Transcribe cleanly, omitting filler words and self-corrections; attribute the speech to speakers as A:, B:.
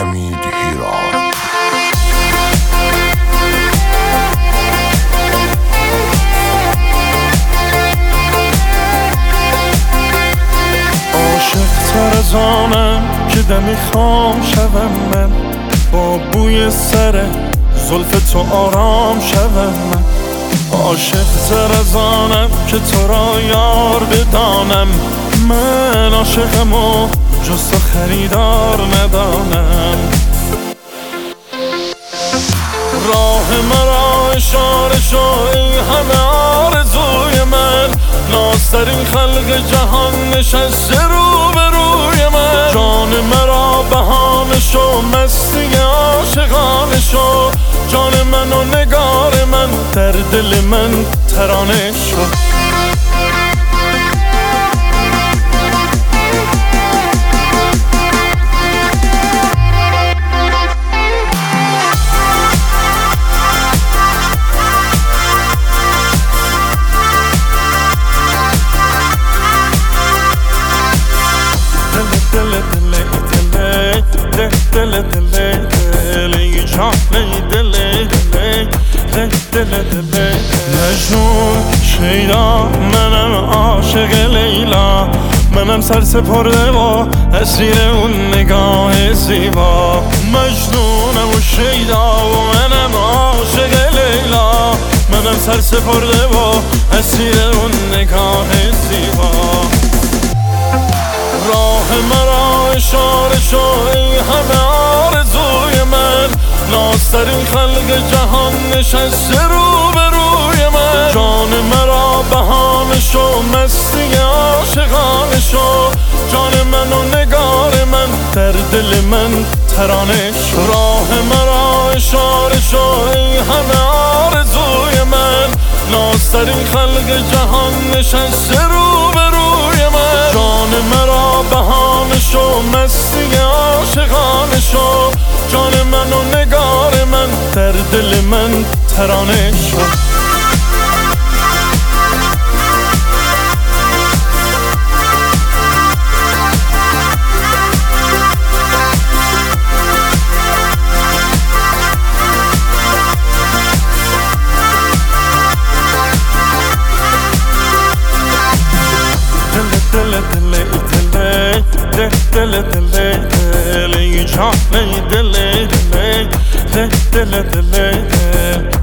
A: حمید هیراد.
B: عاشق تر از آنم که دمی خام شوم من، با بوی سر زلف تو آرام شوم من. عاشق تر از آنم که تو را یار بدانم، من عاشقم و جز تو خریدار ندانم. راه مرا اشاره شو ای همه آرزوی من، نازترین خلق جهان نشسته رو به روی من. جان مرا بهانه شو، مستی عاشقانه شو، جان من و نگار من، در دل من ترانه شو. مجنون شیدا، منم عاشق لیلا، منم سرسپرده و اسیر اون نگاه زیبا. مجنونم و شیدا و منم عاشق لیلا، منم سرسپرده و اسیر اون نگاه زیبا. راه مرا اشاره شو ای همه آرزوی من، نازترین خلق جهان نشسته رو به روی من. جان مرا بهانه شو، مستی عاشقانه شو، جان من و نگار من، در دل من ترانه شو. راه مرا اشاره شو ای همه آرزوی من، نازترین خلق جهان نشسته رو به روی من. جان مرا بهانه شو، مستی عاشقانه شو، جان من و نگار من، در دل من ترانه شو. دل